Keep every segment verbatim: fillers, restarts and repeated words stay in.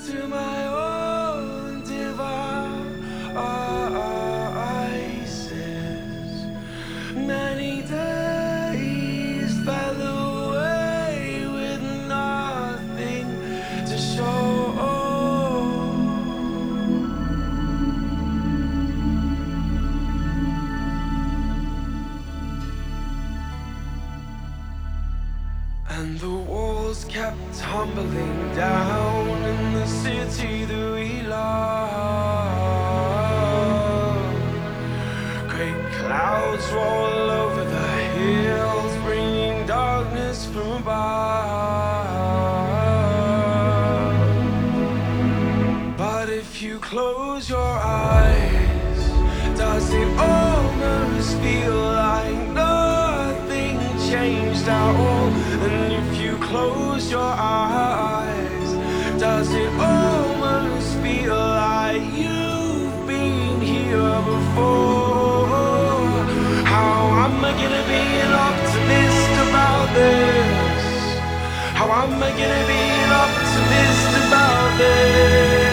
to my own devices. Many days fell away with nothing to show. And the walls kept tumbling down in the city that we love. Great clouds roll over the hills, bringing darkness from above. But if you close your eyes, does it almost feel like nothing changed at all? And if you close your eyes, does it almost feel like you've been here before? How am I gonna be an optimist about this? How am I gonna be an optimist about this?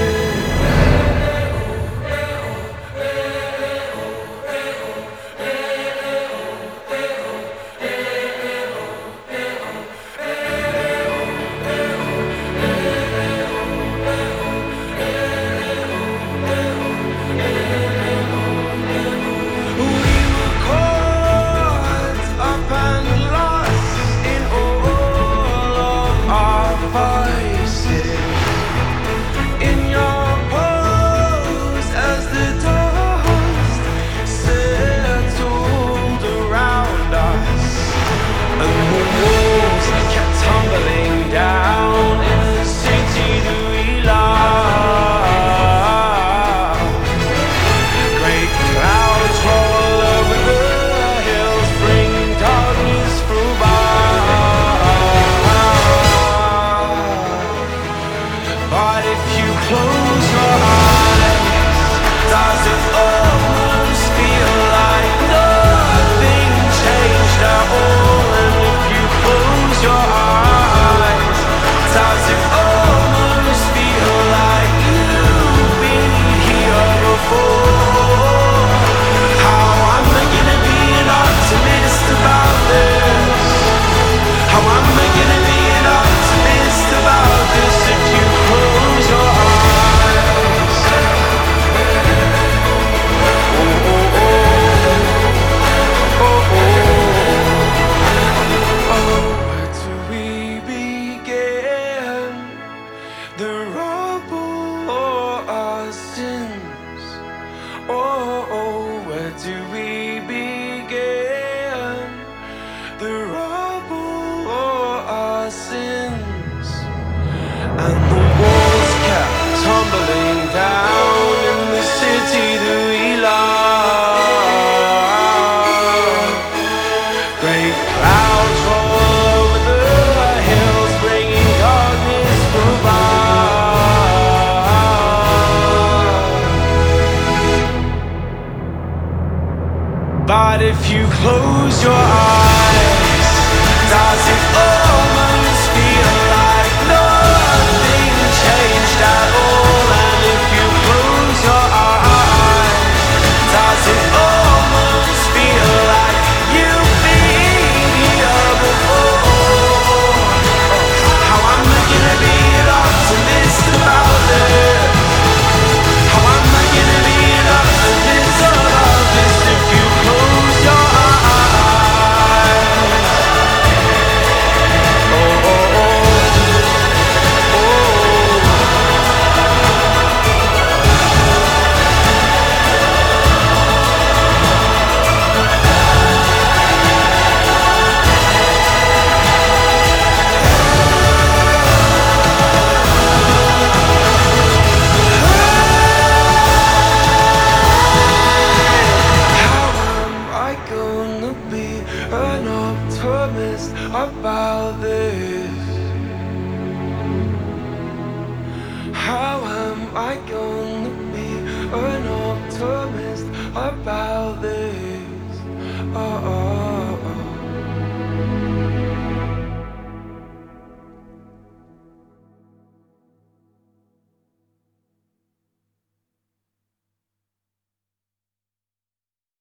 But if you close your eyes, does it almost feel like nothing changed at all? And if you close your eyes, does it almost feel like you've been here before? How am I gonna be an optimist about this? How am I gonna be an optimist about this if you close your eyes? Oh, oh, oh, oh. How am I gonna be an optimist about this? How am I gonna be an optimist about this? Oh, oh.